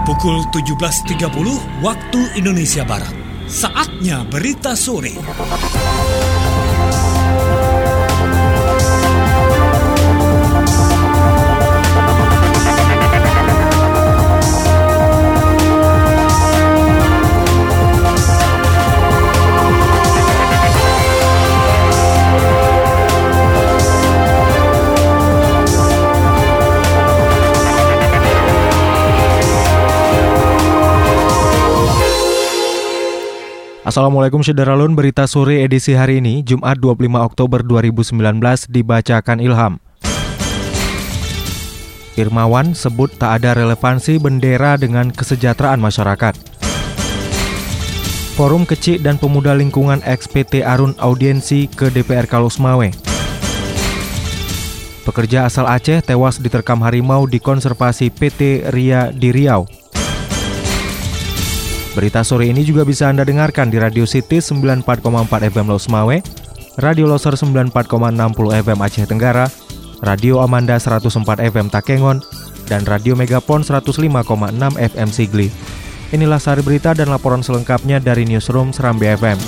Pukul 17.30 waktu Indonesia Barat. Saatnya berita sore. Assalamualaikum Syederalun, berita sore edisi hari ini, Jumat 25 Oktober 2019, dibacakan Ilham. Irmawan sebut tak ada relevansi bendera dengan kesejahteraan masyarakat. Forum Kecil dan Pemuda Lingkungan XPT Arun audiensi ke DPR Kalosmawe. Pekerja asal Aceh tewas diterkam harimau di konservasi PT Ria di Riau. Berita sore ini juga bisa Anda dengarkan di Radio City 94,4 FM Losmawe, Radio Loser 94,60 FM Aceh Tenggara, Radio Amanda 104 FM Takengon, dan Radio Megapon 105,6 FM Sigli. Inilah sari berita dan laporan selengkapnya dari Newsroom Serambi FM.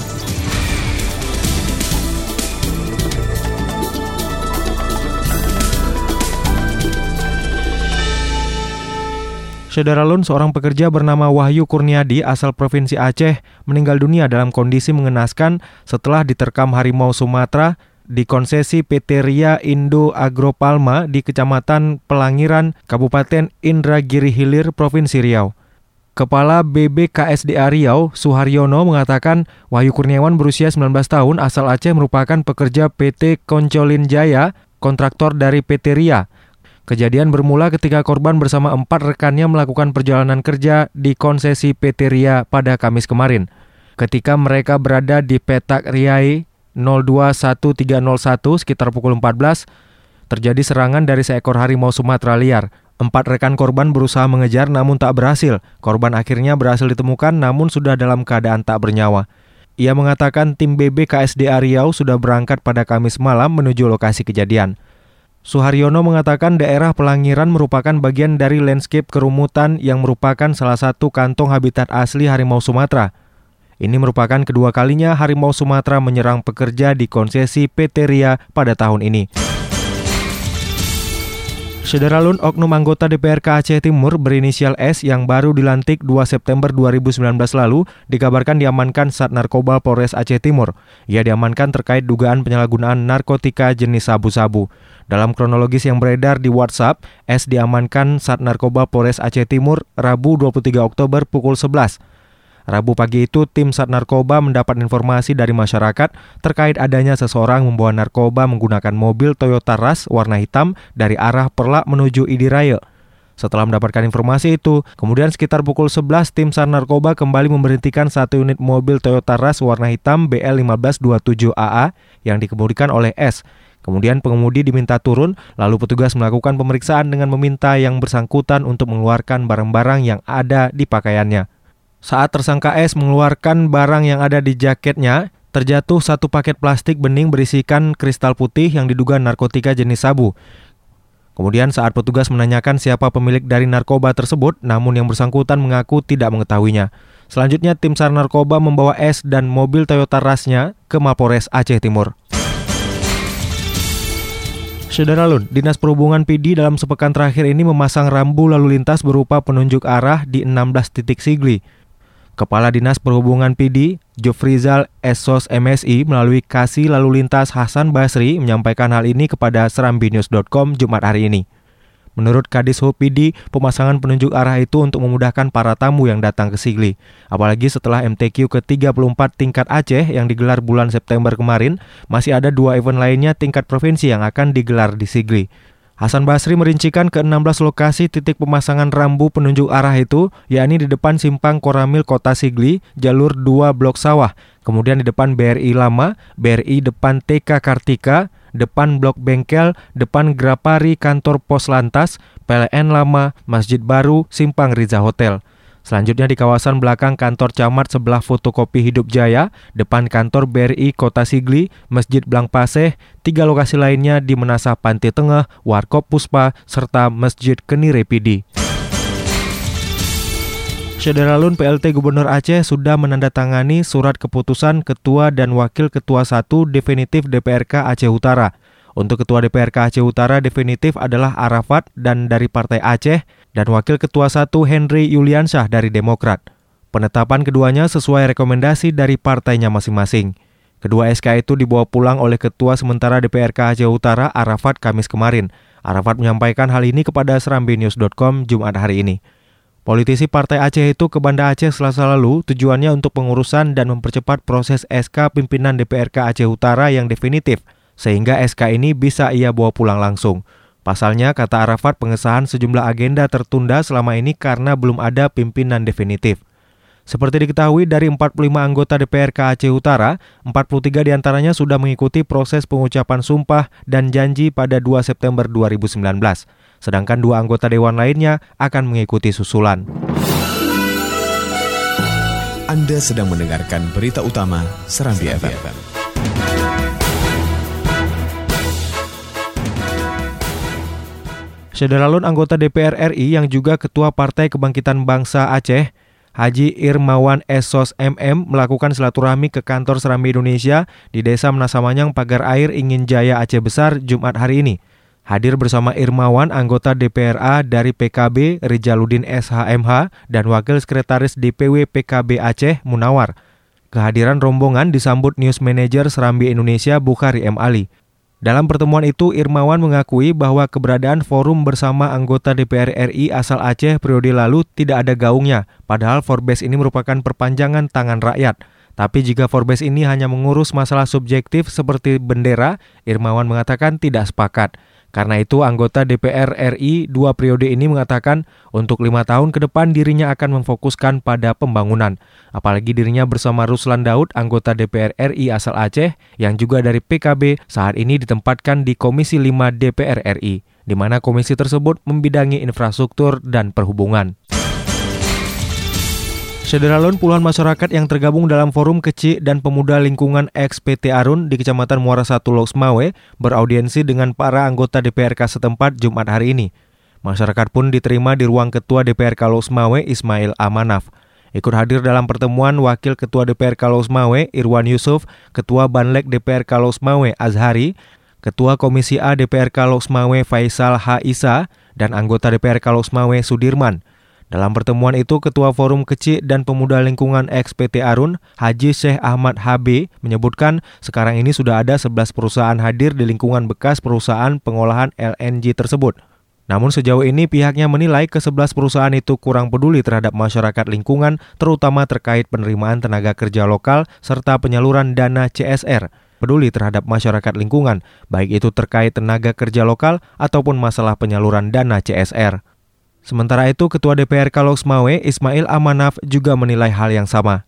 Syederalun, seorang pekerja bernama Wahyu Kurniadi asal Provinsi Aceh meninggal dunia dalam kondisi mengenaskan setelah diterkam harimau Sumatera di konsesi PT Ria Indo Agropalma di Kecamatan Pelangiran, Kabupaten Indragiri Hilir, Provinsi Riau. Kepala BBKSDA Riau, Suharyono, mengatakan Wahyu Kurniawan berusia 19 tahun asal Aceh merupakan pekerja PT Koncolin Jaya, kontraktor dari PT Ria. Kejadian bermula ketika korban bersama 4 rekannya melakukan perjalanan kerja di konsesi PT Ria pada Kamis kemarin. Ketika mereka berada di petak Riai 021301 sekitar pukul 14, terjadi serangan dari seekor harimau Sumatera liar. 4 rekan korban berusaha mengejar namun tak berhasil. Korban akhirnya berhasil ditemukan namun sudah dalam keadaan tak bernyawa. Ia mengatakan tim BBKSDA Riau sudah berangkat pada Kamis malam menuju lokasi kejadian. Suharyono mengatakan daerah Pelangiran merupakan bagian dari landscape kerumutan yang merupakan salah satu kantong habitat asli harimau Sumatera. Ini merupakan kedua kalinya harimau Sumatera menyerang pekerja di konsesi PT Ria pada tahun ini. Syederalun, oknum anggota DPRK Aceh Timur berinisial S yang baru dilantik 2 September 2019 lalu dikabarkan diamankan Sat Narkoba Polres Aceh Timur. Ia diamankan terkait dugaan penyalahgunaan narkotika jenis sabu-sabu. Dalam kronologis yang beredar di WhatsApp, S diamankan Sat Narkoba Polres Aceh Timur Rabu 23 Oktober pukul 11. Rabu pagi itu, tim Sat Narkoba mendapat informasi dari masyarakat terkait adanya seseorang membawa narkoba menggunakan mobil Toyota Rush warna hitam dari arah Perlak menuju Idiraya. Setelah mendapatkan informasi itu, kemudian sekitar pukul 11, tim Sat Narkoba kembali memberhentikan satu unit mobil Toyota Rush warna hitam BL1527AA yang dikemudikan oleh S. Kemudian pengemudi diminta turun, lalu petugas melakukan pemeriksaan dengan meminta yang bersangkutan untuk mengeluarkan barang-barang yang ada di pakaiannya. Saat tersangka S mengeluarkan barang yang ada di jaketnya, terjatuh satu paket plastik bening berisikan kristal putih yang diduga narkotika jenis sabu. Kemudian saat petugas menanyakan siapa pemilik dari narkoba tersebut, namun yang bersangkutan mengaku tidak mengetahuinya. Selanjutnya tim SAR Narkoba membawa S dan mobil Toyota Rush-nya ke Mapolres Aceh Timur. Syederalun, Dinas Perhubungan PD dalam sepekan terakhir ini memasang rambu lalu lintas berupa penunjuk arah di 16 titik sigli. Kepala Dinas Perhubungan PD, Jofrizal Esos MSI melalui Kasih Lalu Lintas Hasan Basri menyampaikan hal ini kepada serambinews.com Jumat hari ini. Menurut Kadishub PD, pemasangan penunjuk arah itu untuk memudahkan para tamu yang datang ke Sigli. Apalagi setelah MTQ ke-34 tingkat Aceh yang digelar bulan September kemarin, masih ada 2 event lainnya tingkat provinsi yang akan digelar di Sigli. Hasan Basri merincikan ke 16 lokasi titik pemasangan rambu penunjuk arah itu, yakni di depan Simpang Koramil Kota Sigli, jalur 2 Blok Sawah, kemudian di depan BRI Lama, BRI depan TK Kartika, depan Blok Bengkel, depan Grapari Kantor Pos Lantas, PLN Lama, Masjid Baru, Simpang Riza Hotel. Selanjutnya di kawasan belakang kantor camat sebelah fotokopi Hidup Jaya, depan kantor BRI Kota Sigli, Masjid Blang Paseh, 3 lokasi lainnya di Menasah Pantai Tengah, Warkop Puspa, serta Masjid Kenire PD. Syederalun PLT Gubernur Aceh sudah menandatangani surat keputusan Ketua dan Wakil Ketua 1 definitif DPRK Aceh Utara. Untuk Ketua DPRK Aceh Utara definitif adalah Arafat dan dari Partai Aceh dan Wakil Ketua 1 Henry Yuliansyah dari Demokrat. Penetapan keduanya sesuai rekomendasi dari partainya masing-masing. Kedua SK itu dibawa pulang oleh Ketua sementara DPRK Aceh Utara Arafat Kamis kemarin. Arafat menyampaikan hal ini kepada serambinews.com Jumat hari ini. Politisi Partai Aceh itu ke Banda Aceh Selasa lalu tujuannya untuk pengurusan dan mempercepat proses SK pimpinan DPRK Aceh Utara yang definitif, sehingga SK ini bisa ia bawa pulang langsung. Pasalnya, kata Arafat, pengesahan sejumlah agenda tertunda selama ini karena belum ada pimpinan definitif. Seperti diketahui dari 45 anggota DPRK Aceh Utara, 43 diantaranya sudah mengikuti proses pengucapan sumpah dan janji pada 2 September 2019. Sedangkan 2 anggota dewan lainnya akan mengikuti susulan. Anda sedang mendengarkan berita utama Serambi FM. Syederalun anggota DPR RI yang juga Ketua Partai Kebangkitan Bangsa Aceh, Haji Irmawan Esos MM melakukan silaturahmi ke kantor Serambi Indonesia di Desa Menasamanyang, Pagar Air, Ingin Jaya, Aceh Besar, Jumat hari ini. Hadir bersama Irmawan, anggota DPRA dari PKB, Rijaludin SHMH, dan Wakil Sekretaris DPW PKB Aceh, Munawar. Kehadiran rombongan disambut News Manager Serambi Indonesia, Bukhari M. Ali. Dalam pertemuan itu, Irmawan mengakui bahwa keberadaan forum bersama anggota DPR RI asal Aceh periode lalu tidak ada gaungnya, padahal Forbes ini merupakan perpanjangan tangan rakyat. Tapi jika Forbes ini hanya mengurus masalah subjektif seperti bendera, Irmawan mengatakan tidak sepakat. Karena itu, anggota DPR RI 2 periode ini mengatakan untuk 5 tahun ke depan dirinya akan memfokuskan pada pembangunan. Apalagi dirinya bersama Ruslan Daud, anggota DPR RI asal Aceh, yang juga dari PKB, saat ini ditempatkan di Komisi 5 DPR RI, di mana komisi tersebut membidangi infrastruktur dan perhubungan. Syederalun puluhan masyarakat yang tergabung dalam Forum Kecil dan Pemuda Lingkungan XPT Arun di Kecamatan Muara 1 Loksmawe beraudiensi dengan para anggota DPRK setempat Jumat hari ini. Masyarakat pun diterima di ruang Ketua DPRK Loksmawe Ismail Amanaf. Ikut hadir dalam pertemuan Wakil Ketua DPRK Loksmawe Irwan Yusuf, Ketua Banlek DPRK Loksmawe Azhari, Ketua Komisi A DPRK Loksmawe Faisal H. Isa, dan anggota DPRK Loksmawe Sudirman. Dalam pertemuan itu, Ketua Forum Kecil dan Pemuda Lingkungan XPT Arun, Haji Syekh Ahmad HB, menyebutkan sekarang ini sudah ada 11 perusahaan hadir di lingkungan bekas perusahaan pengolahan LNG tersebut. Namun sejauh ini pihaknya menilai ke-11 perusahaan itu kurang peduli terhadap masyarakat lingkungan, terutama terkait penerimaan tenaga kerja lokal serta penyaluran dana CSR. Peduli terhadap masyarakat lingkungan, baik itu terkait tenaga kerja lokal ataupun masalah penyaluran dana CSR. Sementara itu, Ketua DPRK Loksmawe Ismail Amanaf juga menilai hal yang sama.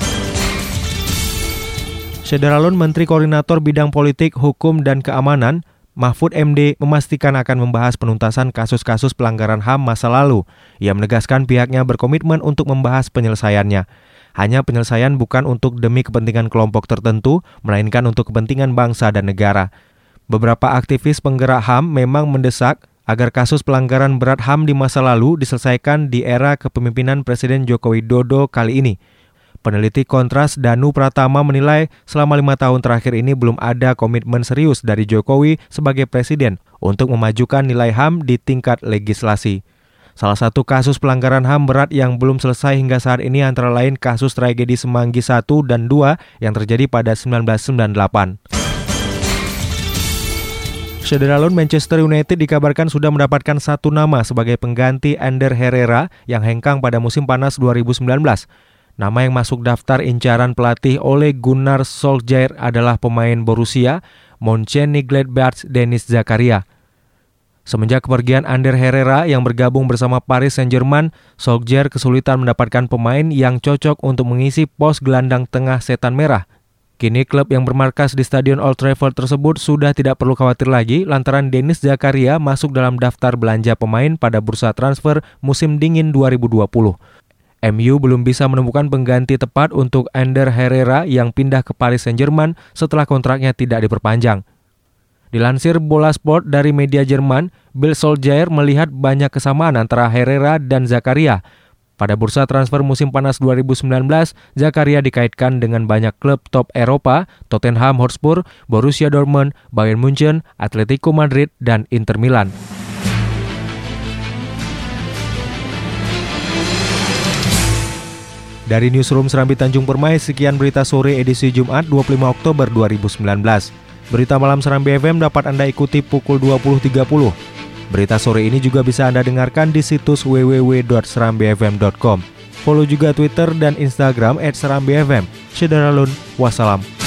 Syederalun Menteri Koordinator Bidang Politik, Hukum, dan Keamanan Mahfud MD memastikan akan membahas penuntasan kasus-kasus pelanggaran HAM masa lalu. Ia menegaskan pihaknya berkomitmen untuk membahas penyelesaiannya. Hanya penyelesaian bukan untuk demi kepentingan kelompok tertentu, melainkan untuk kepentingan bangsa dan negara. Beberapa aktivis penggerak HAM memang mendesak agar kasus pelanggaran berat HAM di masa lalu diselesaikan di era kepemimpinan Presiden Joko Widodo kali ini. Peneliti Kontras Danu Pratama menilai selama 5 tahun terakhir ini belum ada komitmen serius dari Jokowi sebagai Presiden untuk memajukan nilai HAM di tingkat legislasi. Salah satu kasus pelanggaran HAM berat yang belum selesai hingga saat ini antara lain kasus tragedi Semanggi 1 dan 2 yang terjadi pada 1998. Syederalun Manchester United dikabarkan sudah mendapatkan satu nama sebagai pengganti Ander Herrera yang hengkang pada musim panas 2019. Nama yang masuk daftar incaran pelatih Ole Gunnar Solskjaer adalah pemain Borussia Mönchengladbach Denis Zakaria. Semenjak kepergian Ander Herrera yang bergabung bersama Paris Saint-Germain, Solskjaer kesulitan mendapatkan pemain yang cocok untuk mengisi pos gelandang tengah setan merah. Kini klub yang bermarkas di Stadion Old Trafford tersebut sudah tidak perlu khawatir lagi lantaran Denis Zakaria masuk dalam daftar belanja pemain pada bursa transfer musim dingin 2020. MU belum bisa menemukan pengganti tepat untuk Ander Herrera yang pindah ke Paris Saint-Germain setelah kontraknya tidak diperpanjang. Dilansir Bola Sport dari media Jerman, Bill Solskjaer melihat banyak kesamaan antara Herrera dan Zakaria. Pada bursa transfer musim panas 2019, Zakaria dikaitkan dengan banyak klub top Eropa, Tottenham Hotspur, Borussia Dortmund, Bayern Munchen, Atletico Madrid, dan Inter Milan. Dari Newsroom Serambi Tanjung Permai, sekian berita sore edisi Jumat 25 Oktober 2019. Berita malam Serambi FM dapat Anda ikuti pukul 20.30. Berita sore ini juga bisa Anda dengarkan di situs www.serambifm.com. Follow juga Twitter dan Instagram @serambifm. Syederalun, wassalam.